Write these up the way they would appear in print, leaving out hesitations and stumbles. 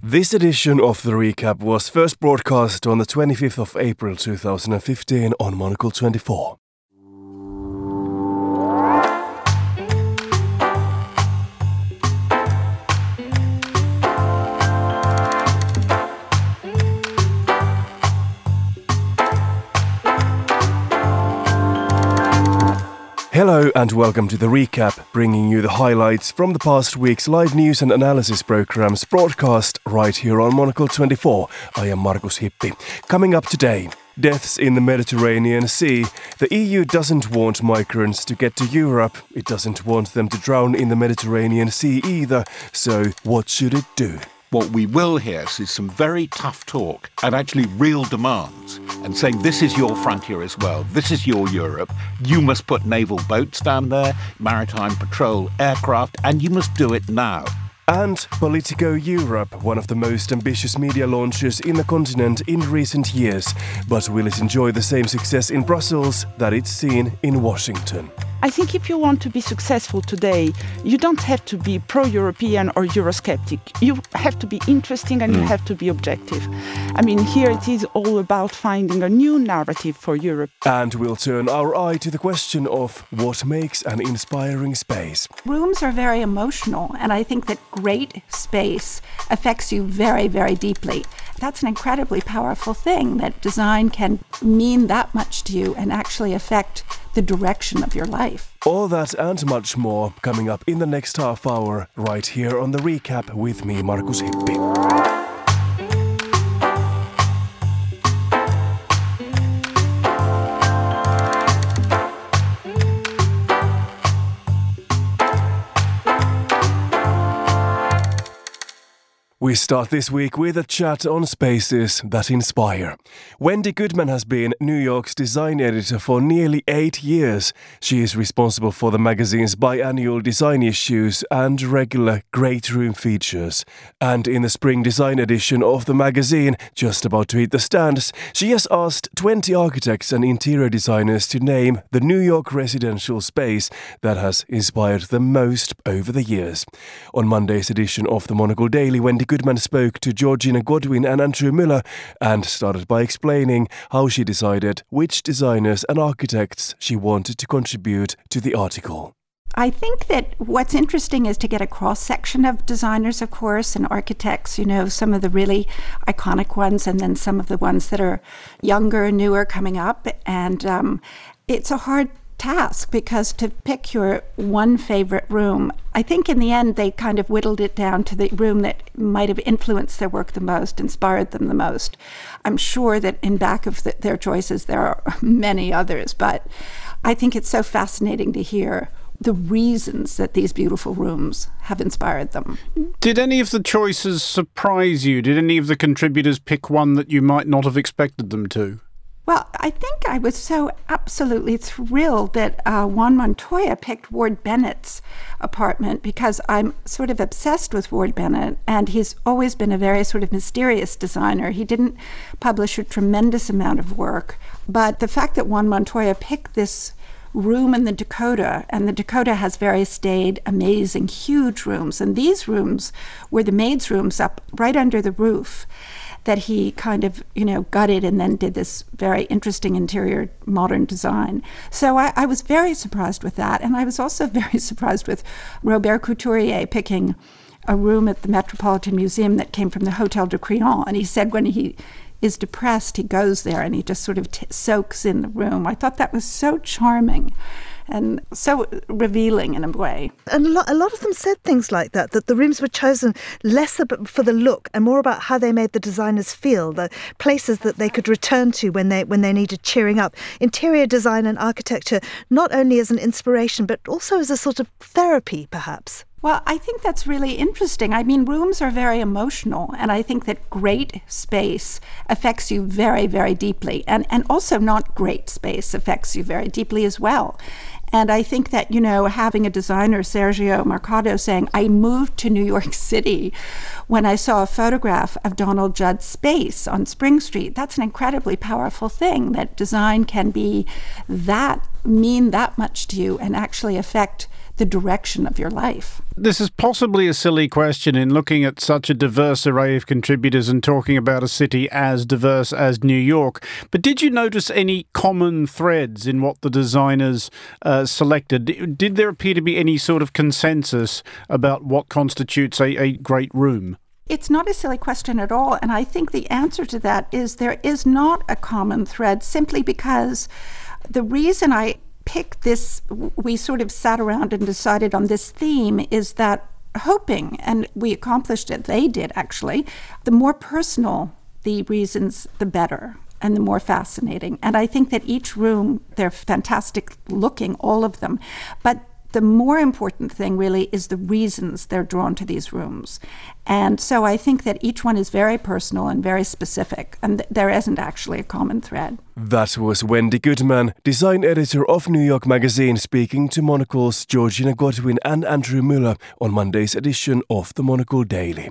This edition of The Recap was first broadcast on the 25th of April 2015 on Monocle 24. Hello and welcome to The Recap, bringing you the highlights from the past week's live news and analysis programs broadcast right here on Monocle 24. I am Markus Hippi. Coming up today, deaths in the Mediterranean Sea. The EU doesn't want migrants to get to Europe. It doesn't want them to drown in the Mediterranean Sea either. So what should it do? What we will hear is some very tough talk and actually real demands and saying this is your frontier as well. This is your Europe. You must put naval boats down there, maritime patrol aircraft, and you must do it now. And Politico Europe, one of the most ambitious media launches in the continent in recent years. But will it enjoy the same success in Brussels that it's seen in Washington? I think if you want to be successful today, you don't have to be pro-European or Eurosceptic. You have to be interesting and you have to be objective. I mean, here it is all about finding a new narrative for Europe. And we'll turn our eye to the question of what makes an inspiring space. Rooms are very emotional, and I think that great space affects you very, very deeply. That's an incredibly powerful thing, that design can mean that much to you and actually affect the direction of your life. All that and much more coming up in the next half hour right here on The Recap with me, Markus Hippi. We start this week with a chat on spaces that inspire. Wendy Goodman has been New York's design editor for nearly 8 years. She is responsible for the magazine's biannual design issues and regular Great Room features. And in the spring design edition of the magazine, just about to hit the stands, she has asked 20 architects and interior designers to name the New York residential space that has inspired them most over the years. On Monday's edition of the Monocle Daily, Wendy Goodman spoke to Georgina Godwin and Andrew Miller and started by explaining how she decided which designers and architects she wanted to contribute to the article. I think that what's interesting is to get a cross-section of designers, of course, and architects, some of the really iconic ones and then some of the ones that are younger and newer coming up. And it's a hard task because to pick your one favorite room, I think in the end they kind of whittled it down to the room that might have influenced their work the most, inspired them the most. I'm sure that in back of their choices there are many others, but I think it's so fascinating to hear the reasons that these beautiful rooms have inspired them. Did any of the choices surprise you? Did any of the contributors pick one that you might not have expected them to? Well, I think I was so absolutely thrilled that Juan Montoya picked Ward Bennett's apartment because I'm sort of obsessed with Ward Bennett, and he's always been a very sort of mysterious designer. He didn't publish a tremendous amount of work, but the fact that Juan Montoya picked this room in the Dakota, and the Dakota has very staid, amazing, huge rooms, and these rooms were the maids' rooms up right under the roof that he kind of, gutted and then did this very interesting interior modern design. So I was very surprised with that. And I was also very surprised with Robert Couturier picking a room at the Metropolitan Museum that came from the Hotel de Crillon. And he said when he is depressed, he goes there and he just sort of soaks in the room. I thought that was so charming and so revealing in a way. And a lot of them said things like that the rooms were chosen less for the look and more about how they made the designers feel, the places that they could return to when they needed cheering up. Interior design and architecture, not only as an inspiration, but also as a sort of therapy, perhaps. Well, I think that's really interesting. I mean, rooms are very emotional, and I think that great space affects you very, very deeply. And also not great space affects you very deeply as well. And I think that, having a designer, Sergio Mercado, saying, I moved to New York City when I saw a photograph of Donald Judd's space on Spring Street, that's an incredibly powerful thing, that design can mean that much to you and actually affect the direction of your life. This is possibly a silly question in looking at such a diverse array of contributors and talking about a city as diverse as New York. But did you notice any common threads in what the designers selected? Did there appear to be any sort of consensus about what constitutes a great room? It's not a silly question at all, and I think the answer to that is there is not a common thread, simply because the reason I picked this, we sort of sat around and decided on this theme, is that hoping, and we accomplished it, they did actually, the more personal the reasons, the better, and the more fascinating. And I think that each room, they're fantastic looking, all of them, but the more important thing really is the reasons they're drawn to these rooms. And so I think that each one is very personal and very specific, and there isn't actually a common thread. That was Wendy Goodman, design editor of New York Magazine, speaking to Monocle's Georgina Godwin and Andrew Muller on Monday's edition of the Monocle Daily.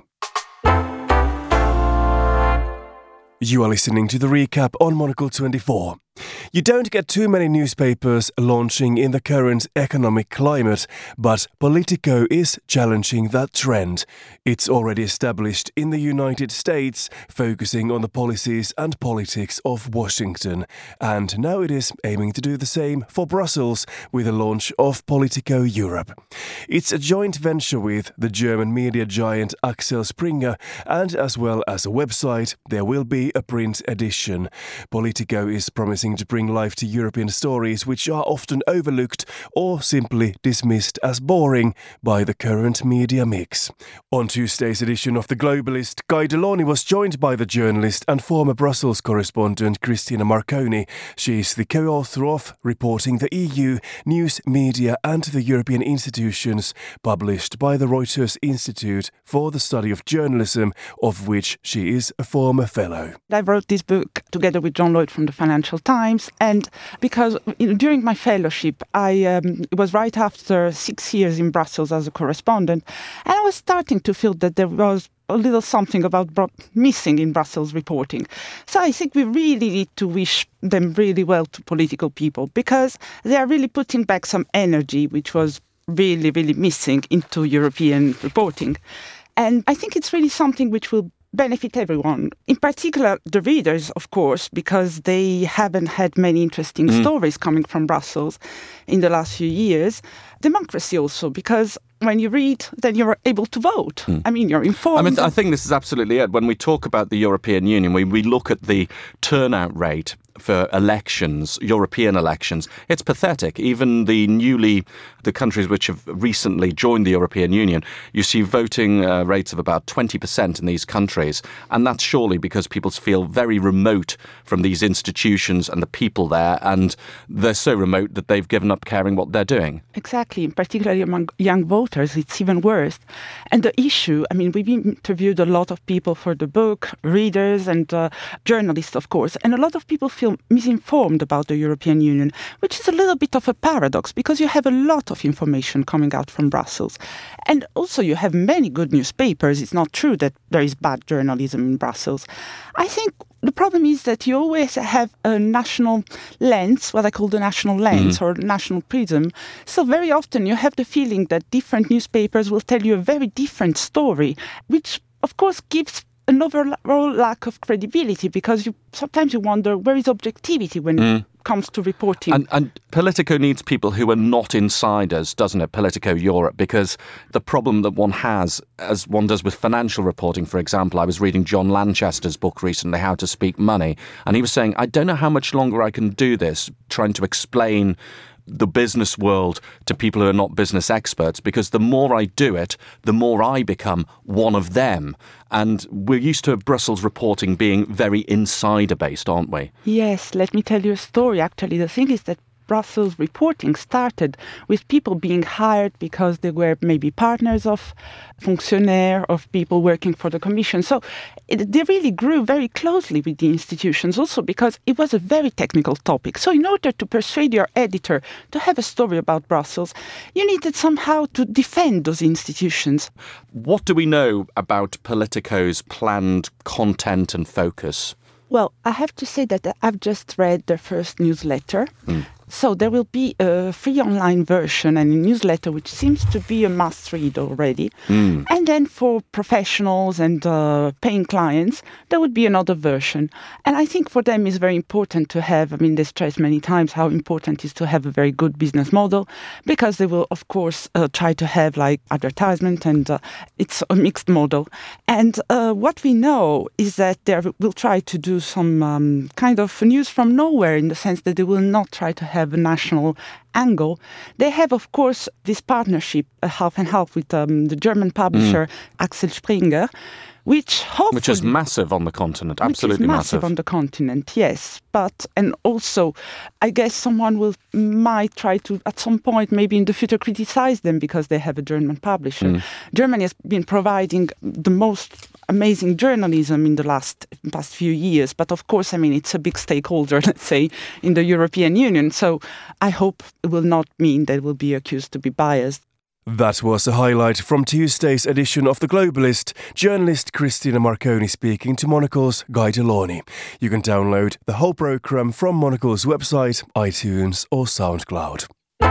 You are listening to the recap on Monocle 24. You don't get too many newspapers launching in the current economic climate, but Politico is challenging that trend. It's already established in the United States, focusing on the policies and politics of Washington, and now it is aiming to do the same for Brussels with the launch of Politico Europe. It's a joint venture with the German media giant Axel Springer, and as well as a website, there will be a print edition. Politico is promising to bring life to European stories which are often overlooked or simply dismissed as boring by the current media mix. On Tuesday's edition of The Globalist, Guy Delany was joined by the journalist and former Brussels correspondent Cristina Marconi. She is the co-author of Reporting the EU, News, Media and the European Institutions, published by the Reuters Institute for the Study of Journalism, of which she is a former fellow. I wrote this book together with John Lloyd from the Financial Times, and because during my fellowship, it was right after 6 years in Brussels as a correspondent, and I was starting to feel that there was a little something about missing in Brussels reporting. So I think we really need to wish them really well to political people, because they are really putting back some energy which was really, really missing into European reporting. And I think it's really something which will benefit everyone, in particular the readers, of course, because they haven't had many interesting stories coming from Brussels in the last few years. Democracy also, because when you read, then you're able to vote. I mean, you're informed. I think this is absolutely it. When we talk about the European Union, we look at the turnout rate for elections, European elections, it's pathetic. Even the countries which have recently joined the European Union, you see voting rates of about 20% in these countries. And that's surely because people feel very remote from these institutions and the people there, and they're so remote that they've given up caring what they're doing. Exactly, particularly among young voters, it's even worse. And the issue, I mean, we've interviewed a lot of people for the book, readers and journalists, of course, and a lot of people feel misinformed about the European Union, which is a little bit of a paradox because you have a lot of information coming out from Brussels. And also you have many good newspapers. It's not true that there is bad journalism in Brussels. I think the problem is that you always have a national lens, what I call the national lens or national prism. So very often you have the feeling that different newspapers will tell you a very different story, which of course gives an overall lack of credibility, because sometimes you wonder where is objectivity when it comes to reporting. And Politico needs people who are not insiders, doesn't it? Politico Europe, because the problem that one has, as one does with financial reporting, for example, I was reading John Lanchester's book recently, How to Speak Money, and he was saying, I don't know how much longer I can do this, trying to explain the business world to people who are not business experts, because the more I do it, the more I become one of them. And we're used to Brussels reporting being very insider-based, aren't we? Yes, let me tell you a story. Actually, the thing is that Brussels reporting started with people being hired because they were maybe partners of fonctionnaires, of people working for the Commission. So they really grew very closely with the institutions, also because it was a very technical topic. So in order to persuade your editor to have a story about Brussels, you needed somehow to defend those institutions. What do we know about Politico's planned content and focus? Well, I have to say that I've just read their first newsletter. So there will be a free online version and a newsletter, which seems to be a must-read already. And then for professionals and paying clients, there would be another version. And I think for them it's very important to have, they stress many times how important it is to have a very good business model, because they will, of course, try to have like advertisement, and it's a mixed model. And what we know is that they will try to do some kind of news from nowhere, in the sense that they will not try to have a national angle. They have, of course, this partnership, half and half, with the German publisher Axel Springer, which is massive on the continent, absolutely massive on the continent, yes. But, and also, I guess someone might try to, at some point, maybe in the future, criticize them because they have a German publisher. Germany has been providing the most amazing journalism in the past few years. But of course, it's a big stakeholder, let's say, in the European Union. So I hope it will not mean they will be accused to be biased. That was a highlight from Tuesday's edition of The Globalist, journalist Cristina Marconi speaking to Monocle's Guy Delorny. You can download the whole programme from Monocle's website, iTunes or SoundCloud.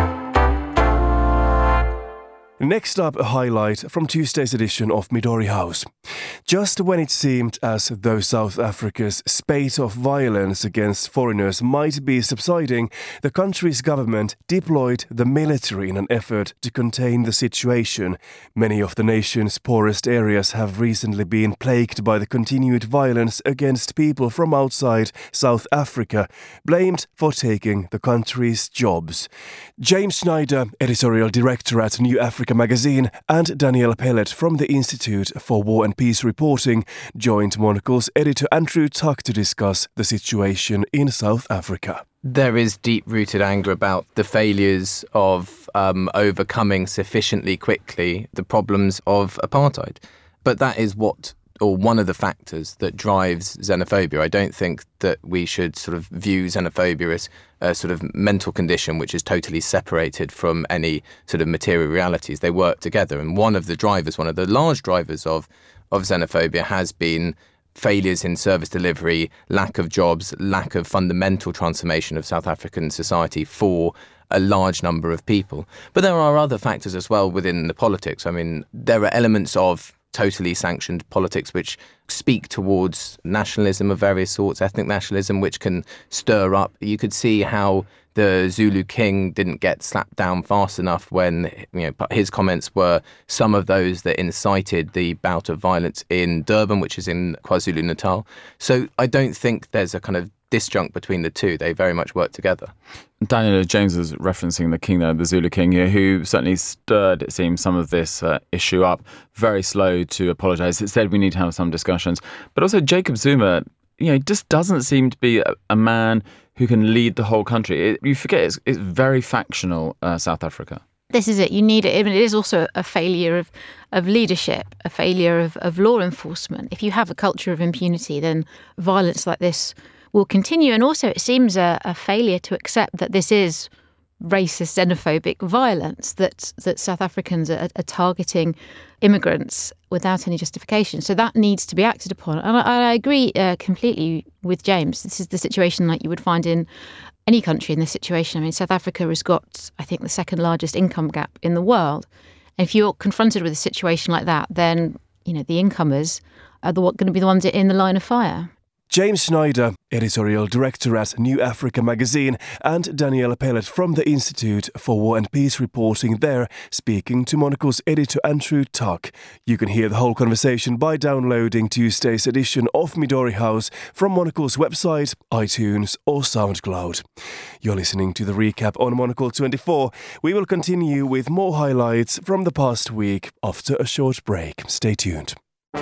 Next up, a highlight from Tuesday's edition of Midori House. Just when it seemed as though South Africa's spate of violence against foreigners might be subsiding, the country's government deployed the military in an effort to contain the situation. Many of the nation's poorest areas have recently been plagued by the continued violence against people from outside South Africa, blamed for taking the country's jobs. James Schneider, editorial director at New Africa magazine, and Danielle Pellet from the Institute for War and Peace Reporting joined Monocle's editor Andrew Tuck to discuss the situation in South Africa. There is deep-rooted anger about the failures of overcoming sufficiently quickly the problems of apartheid. But that is one of the factors that drives xenophobia. I don't think that we should sort of view xenophobia as a sort of mental condition which is totally separated from any sort of material realities. They work together. And one of the large drivers of xenophobia has been failures in service delivery, lack of jobs, lack of fundamental transformation of South African society for a large number of people. But there are other factors as well within the politics. There are elements of totally sanctioned politics which speak towards nationalism of various sorts, ethnic nationalism, which can stir up. You could see how the Zulu king didn't get slapped down fast enough when his comments were some of those that incited the bout of violence in Durban, which is in KwaZulu-Natal. So I don't think there's a kind of disjunct between the two. They very much work together. Daniel James was referencing the king there, the Zulu king here, who certainly stirred, it seems, some of this issue up. Very slow to apologise. It said we need to have some discussions. But also Jacob Zuma, just doesn't seem to be a man who can lead the whole country. You forget it's very factional, South Africa. This is it. You need it. It is also a failure of leadership, a failure of law enforcement. If you have a culture of impunity, then violence like this will continue. And also it seems a failure to accept that this is racist, xenophobic violence, that South Africans are targeting immigrants without any justification. So that needs to be acted upon. And I agree completely with James. This is the situation like you would find in any country in this situation. South Africa has got, I think, the second largest income gap in the world. And if you're confronted with a situation like that, then, the incomers are going to be the ones in the line of fire. James Schneider, editorial director at New Africa magazine, and Danielle Pellet from the Institute for War and Peace Reporting there, speaking to Monocle's editor Andrew Tuck. You can hear the whole conversation by downloading Tuesday's edition of Midori House from Monocle's website, iTunes or SoundCloud. You're listening to the recap on Monocle 24. We will continue with more highlights from the past week after a short break. Stay tuned.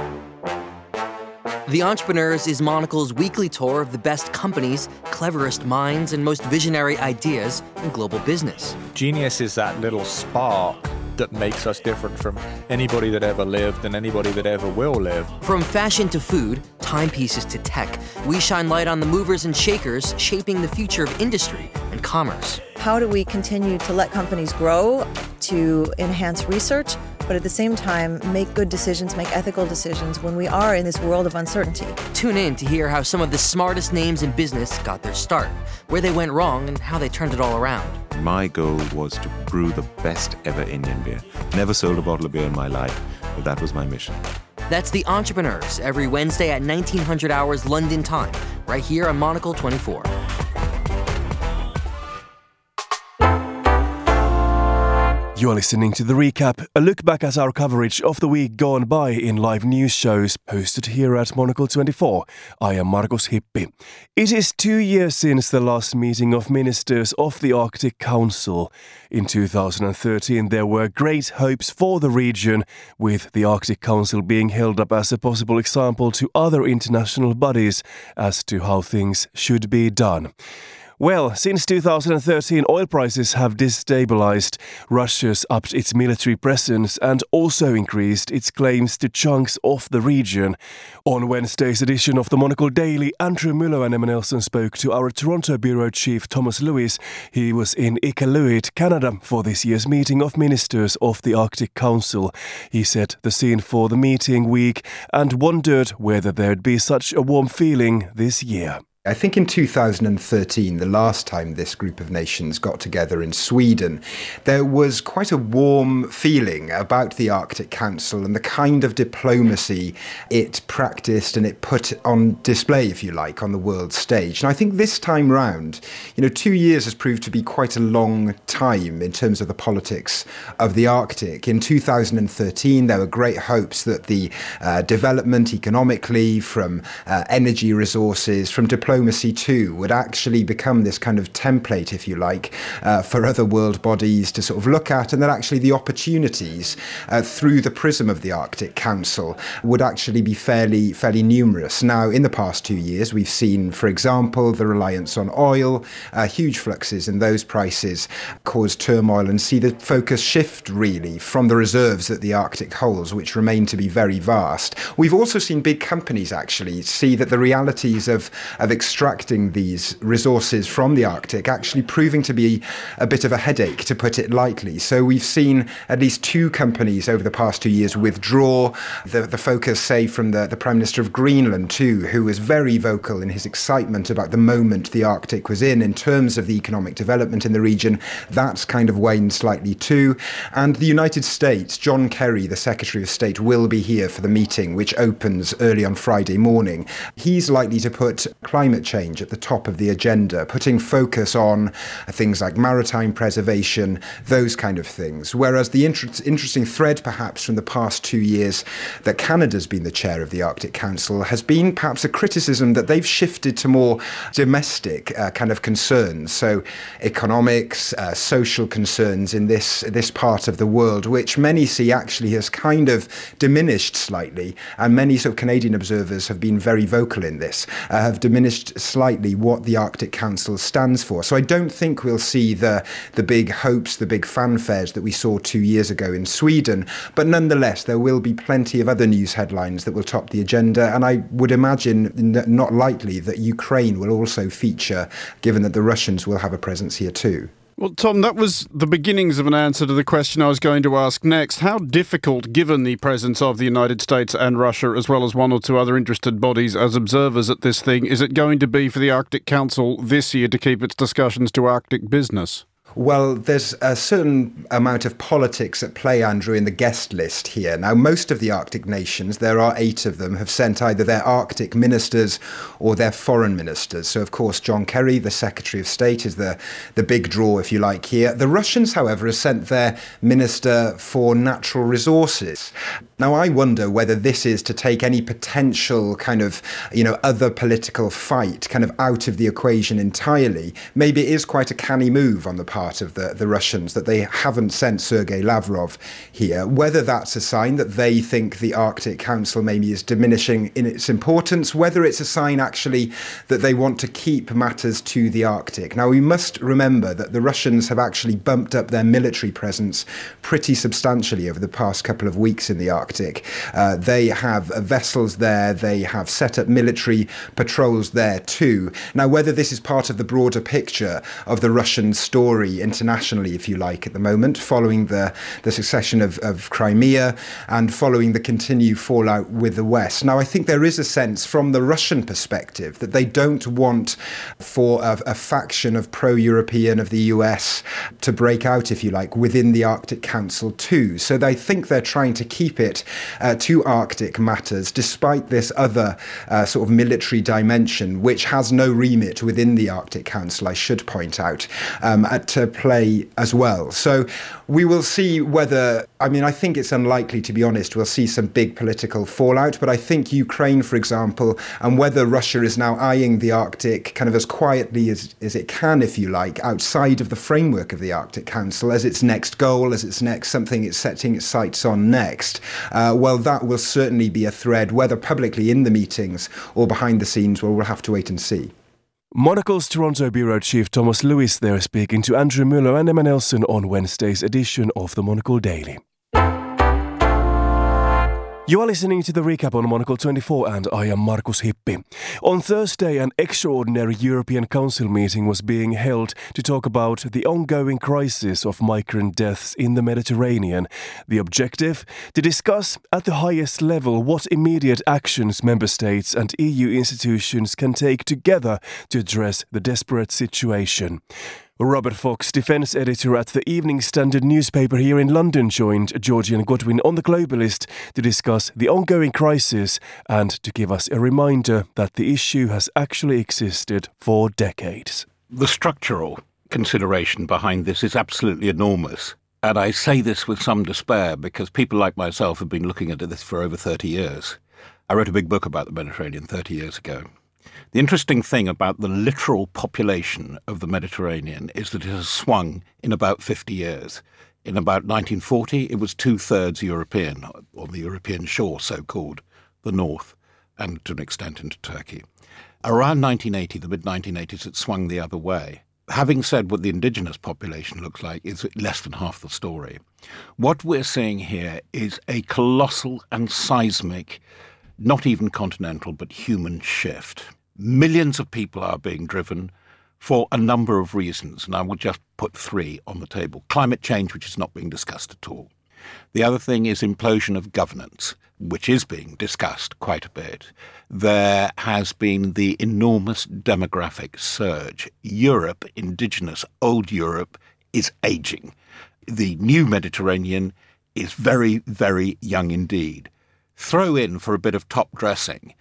The Entrepreneurs is Monocle's weekly tour of the best companies, cleverest minds, and most visionary ideas in global business. Genius is that little spark that makes us different from anybody that ever lived and anybody that ever will live. From fashion to food, timepieces to tech, we shine light on the movers and shakers shaping the future of industry and commerce. How do we continue to let companies grow, to enhance research, but at the same time, make good decisions, make ethical decisions when we are in this world of uncertainty. Tune in to hear how some of the smartest names in business got their start, where they went wrong, and how they turned it all around. My goal was to brew the best ever Indian beer. Never sold a bottle of beer in my life, but that was my mission. That's The Entrepreneurs, every Wednesday at 1900 hours London time, right here on Monocle 24. You are listening to The Recap, a look back at our coverage of the week gone by in live news shows hosted here at Monocle 24. I am Markus Hippi. It is 2 years since the last meeting of ministers of the Arctic Council. In 2013, there were great hopes for the region, with the Arctic Council being held up as a possible example to other international bodies as to how things should be done. Well, since 2013, oil prices have destabilized. Russia's upped its military presence and also increased its claims to chunks of the region. On Wednesday's edition of the Monocle Daily, Andrew Muller and Emma Nelson spoke to our Toronto bureau chief Thomas Lewis. He was in Iqaluit, Canada, for this year's meeting of ministers of the Arctic Council. He set the scene for the meeting week and wondered whether there'd be such a warm feeling this year. I think in 2013, the last time this group of nations got together in Sweden, there was quite a warm feeling about the Arctic Council and the kind of diplomacy it practiced and it put on display, if you like, on the world stage. And I think this time round, 2 years has proved to be quite a long time in terms of the politics of the Arctic. In 2013, there were great hopes that the development economically, from energy resources, from diplomacy too, would actually become this kind of template, if you like, for other world bodies to sort of look at, and that actually the opportunities through the prism of the Arctic Council would actually be fairly numerous. Now, in the past 2 years, we've seen, for example, the reliance on oil, huge fluxes in those prices cause turmoil, and see the focus shift really from the reserves that the Arctic holds, which remain to be very vast. We've also seen big companies actually see that the realities of extracting these resources from the Arctic actually proving to be a bit of a headache, to put it lightly. So we've seen at least 2 companies over the past 2 years withdraw the focus, say, from the Prime Minister of Greenland too, who was very vocal in his excitement about the moment the Arctic was in terms of the economic development in the region. That's kind of waned slightly too. And the United States, John Kerry, the Secretary of State, will be here for the meeting, which opens early on Friday morning. He's likely to put climate change at the top of the agenda, putting focus on things like maritime preservation, those kind of things. Whereas the interesting thread perhaps from the past 2 years that Canada's been the chair of the Arctic Council has been perhaps a criticism that they've shifted to more domestic kind of concerns. So economics, social concerns in this part of the world, which many see actually has kind of diminished slightly. And many sort of Canadian observers have been very vocal in this, have diminished slightly what the Arctic Council stands for. So I don't think we'll see the big hopes, the big fanfares that we saw 2 years ago in Sweden. But nonetheless, there will be plenty of other news headlines that will top the agenda. And I would imagine not likely that Ukraine will also feature, given that the Russians will have a presence here too. Well, Tom, that was the beginnings of an answer to the question I was going to ask next. How difficult, given the presence of the United States and Russia, as well as 1 or 2 other interested bodies as observers at this thing, is it going to be for the Arctic Council this year to keep its discussions to Arctic business? Well, there's a certain amount of politics at play, Andrew, in the guest list here. Now, most of the Arctic nations, there are 8 of them, have sent either their Arctic ministers or their foreign ministers. So, of course, John Kerry, the Secretary of State, is the big draw, if you like, here. The Russians, however, have sent their Minister for Natural Resources. Now, I wonder whether this is to take any potential kind of, other political fight kind of out of the equation entirely. Maybe it is quite a canny move on the part of the Russians that they haven't sent Sergei Lavrov here. Whether that's a sign that they think the Arctic Council maybe is diminishing in its importance, whether it's a sign actually that they want to keep matters to the Arctic. Now, we must remember that the Russians have actually bumped up their military presence pretty substantially over the past couple of weeks in the Arctic. They have vessels there, they have set up military patrols there too. Now, whether this is part of the broader picture of the Russian story story internationally, if you like, at the moment, following the succession of Crimea and following the continued fallout with the West. Now, I think there is a sense from the Russian perspective that they don't want for a faction of pro-European of the US to break out, if you like, within the Arctic Council too. So they think they're trying to keep it to Arctic matters, despite this other sort of military dimension, which has no remit within the Arctic Council, I should point out, at play as well. So we will see whether, I think it's unlikely, to be honest, we'll see some big political fallout, but I think Ukraine, for example, and whether Russia is now eyeing the Arctic kind of as quietly as it can, if you like, outside of the framework of the Arctic Council as its next goal, as its next something it's setting its sights on next, well, that will certainly be a thread, whether publicly in the meetings or behind the scenes, well, we'll have to wait and see. Monocle's Toronto Bureau Chief Thomas Lewis there speaking to Andrew Mueller and Emma Nelson on Wednesday's edition of the Monocle Daily. You are listening to the recap on Monocle 24 and I am Markus Hippi. On Thursday, an extraordinary European Council meeting was being held to talk about the ongoing crisis of migrant deaths in the Mediterranean. The objective? To discuss at the highest level what immediate actions member states and EU institutions can take together to address the desperate situation. Robert Fox, defence editor at the Evening Standard newspaper here in London, joined Georgian Godwin on The Globalist to discuss the ongoing crisis and to give us a reminder that the issue has actually existed for decades. The structural consideration behind this is absolutely enormous. And I say this with some despair because people like myself have been looking at this for over 30 years. I wrote a big book about the Mediterranean 30 years ago. The interesting thing about the literal population of the Mediterranean is that it has swung in about 50 years. In about 1940, it was 2/3 European, or the European shore, so-called, the north, and to an extent into Turkey. Around 1980, the mid-1980s, it swung the other way. Having said what the indigenous population looks like is less than half the story. What we're seeing here is a colossal and seismic, not even continental, but human shift. Millions of people are being driven for a number of reasons, and I will just put 3 on the table. Climate change, which is not being discussed at all. The other thing is implosion of governance, which is being discussed quite a bit. There has been the enormous demographic surge. Europe, indigenous, old Europe, is aging. The new Mediterranean is very, very young indeed. Throw in, for a bit of top dressing,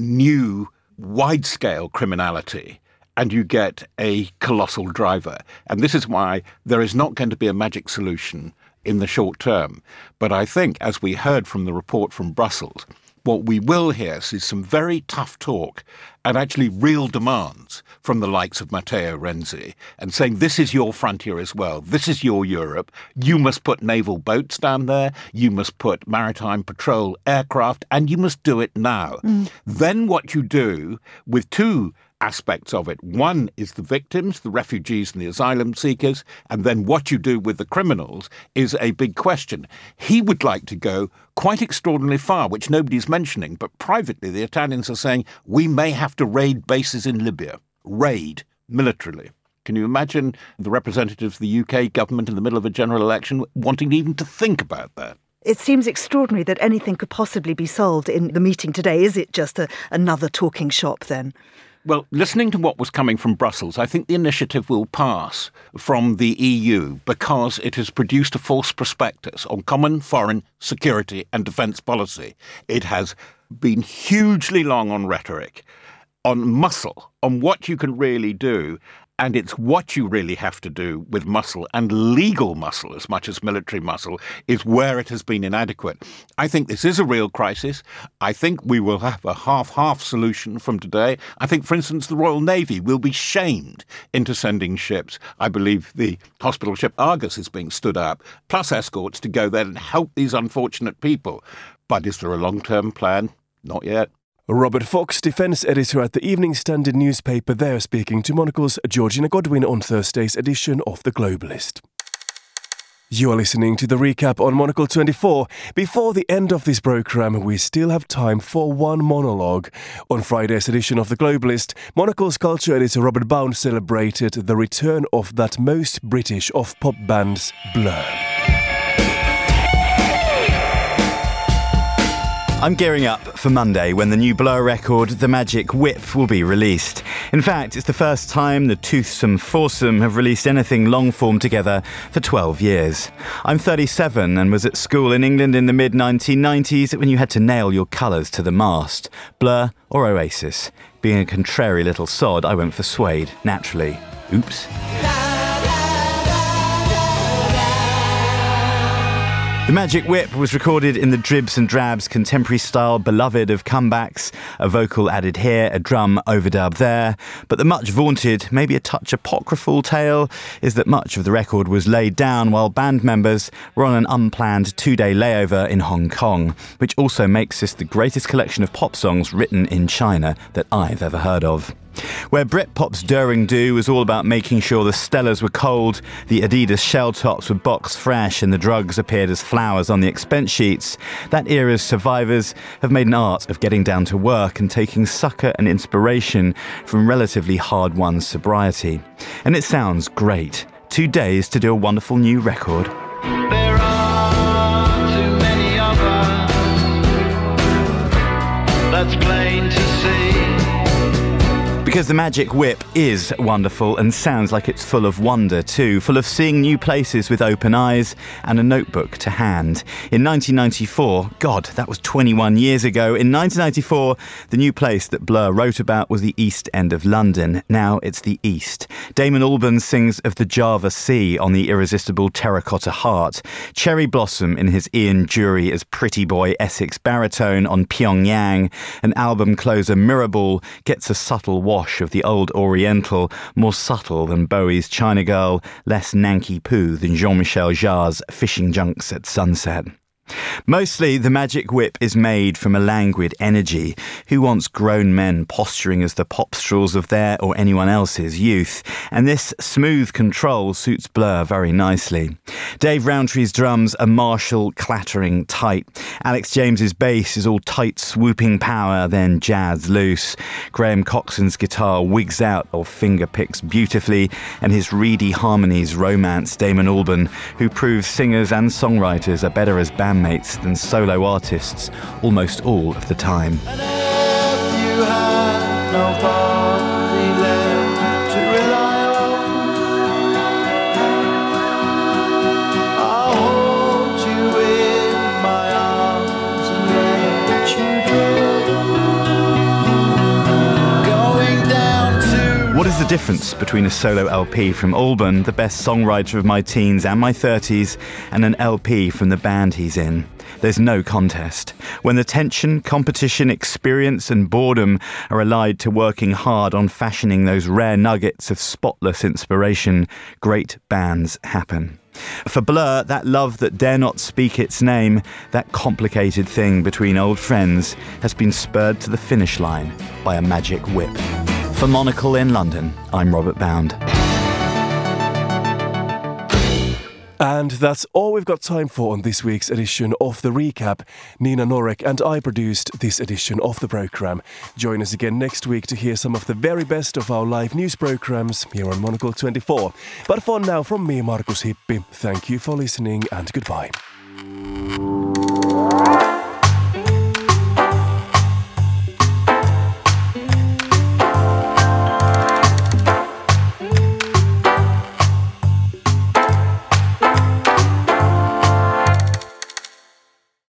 new wide-scale criminality, and you get a colossal driver. And this is why there is not going to be a magic solution in the short term. But I think, as we heard from the report from Brussels, what we will hear is some very tough talk and actually real demands from the likes of Matteo Renzi and saying this is your frontier as well. This is your Europe. You must put naval boats down there. You must put maritime patrol aircraft, and you must do it now. Then what you do with 2 aspects of it. One is the victims, the refugees and the asylum seekers, and then what you do with the criminals is a big question. He would like to go quite extraordinarily far, which nobody's mentioning, but privately the Italians are saying we may have to raid bases in Libya. Raid, militarily. Can you imagine the representatives of the UK government in the middle of a general election wanting even to think about that? It seems extraordinary that anything could possibly be solved in the meeting today. Is it just another talking shop then? Well, listening to what was coming from Brussels, I think the initiative will pass from the EU because it has produced a false prospectus on common foreign security and defence policy. It has been hugely long on rhetoric, on muscle, on what you can really do. And it's what you really have to do with muscle, and legal muscle as much as military muscle is where it has been inadequate. I think this is a real crisis. I think we will have a half-half solution from today. I think, for instance, the Royal Navy will be shamed into sending ships. I believe the hospital ship Argus is being stood up, plus escorts to go there and help these unfortunate people. But is there a long-term plan? Not yet. Robert Fox, defence editor at the Evening Standard newspaper there speaking to Monocle's Georgina Godwin on Thursday's edition of The Globalist. You are listening to the recap on Monocle 24. Before the end of this programme, we still have time for one monologue. On Friday's edition of The Globalist, Monocle's culture editor Robert Bound celebrated the return of that most British of pop bands, Blur. I'm gearing up for Monday when the new Blur record, The Magic Whip, will be released. In fact, it's the first time the Toothsome Foursome have released anything long-form together for 12 years. I'm 37 and was at school in England in the mid-1990s when you had to nail your colours to the mast. Blur or Oasis. Being a contrary little sod, I went for Suede, naturally. Oops. The Magic Whip was recorded in the Dribs and Drabs contemporary style beloved of comebacks, a vocal added here, a drum overdub there. But the much vaunted, maybe a touch apocryphal tale is that much of the record was laid down while band members were on an unplanned 2-day layover in Hong Kong, which also makes this the greatest collection of pop songs written in China that I've ever heard of. Where Britpop's Daring Do was all about making sure the Stellas were cold, the Adidas shell tops were box fresh and the drugs appeared as flowers on the expense sheets, that era's survivors have made an art of getting down to work and taking succour and inspiration from relatively hard-won sobriety. And it sounds great. 2 days to do a wonderful new record. There are too many of us, that's plain to see. Because The Magic Whip is wonderful and sounds like it's full of wonder too, full of seeing new places with open eyes and a notebook to hand. In 1994, God, that was 21 years ago, in 1994, the new place that Blur wrote about was the East End of London. Now it's the East. Damon Albarn sings of the Java Sea on the irresistible Terracotta Heart. Cherry Blossom in his Ian Dury as pretty boy Essex baritone on Pyongyang. An album closer Mirrorball gets a subtle wash of the old Oriental, more subtle than Bowie's China Girl, less Nanky Poo than Jean-Michel Jarre's Fishing Junks at Sunset. Mostly, The Magic Whip is made from a languid energy. Who wants grown men posturing as the popstrels of their or anyone else's youth? And this smooth control suits Blur very nicely. Dave Rowntree's drums are martial, clattering, tight. Alex James's bass is all tight, swooping power, then jazz loose. Graham Coxon's guitar wigs out or finger picks beautifully, and his reedy harmonies romance Damon Albarn, who proves singers and songwriters are better as bandmates than solo artists almost all of the time. And if you have nobody left to rely on, I'll hold you in my arms and let you go. Going down to... What is the difference between a solo LP from Albarn, the best songwriter of my teens and my 30s, and an LP from the band he's in? There's no contest. When the tension, competition, experience and boredom are allied to working hard on fashioning those rare nuggets of spotless inspiration, great bands happen. For Blur, that love that dare not speak its name, that complicated thing between old friends, has been spurred to the finish line by a magic whip. For Monocle in London, I'm Robert Bound. And that's all we've got time for on this week's edition of The Recap. Nina Norek and I produced this edition of the programme. Join us again next week to hear some of the very best of our live news programmes here on Monocle 24. But for now, from me, Markus Hippi, thank you for listening and goodbye.